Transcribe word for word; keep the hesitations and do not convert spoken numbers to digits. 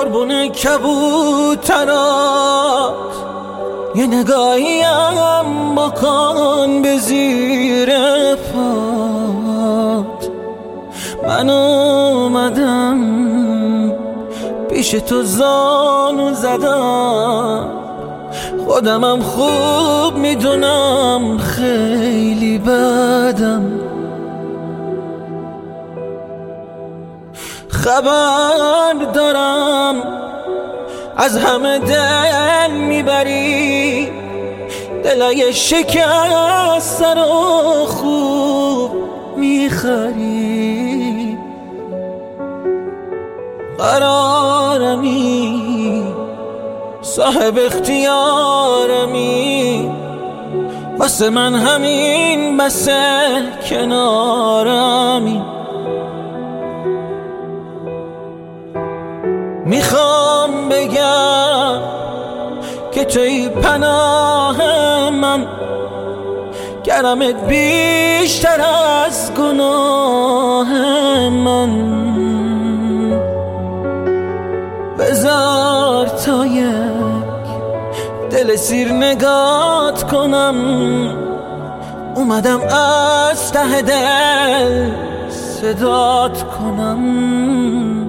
قربون کبوترات یه نگاهیم بکن به زیر پات. من اومدم پیش تو زانو زدم، خودمم خوب میدونم خیلی بدم. خبر دارم از همه دل میبری، دلای شکسته رو خوب میخری. قرارمی صاحب اختیارمی، واسه من همین بسه کنارمی. میخوام بگم که توی پناه من، کرمت بیشتر از گناه من. بذار تا یک دل سیر نگات کنم، اومدم از ته دل صدات کنم.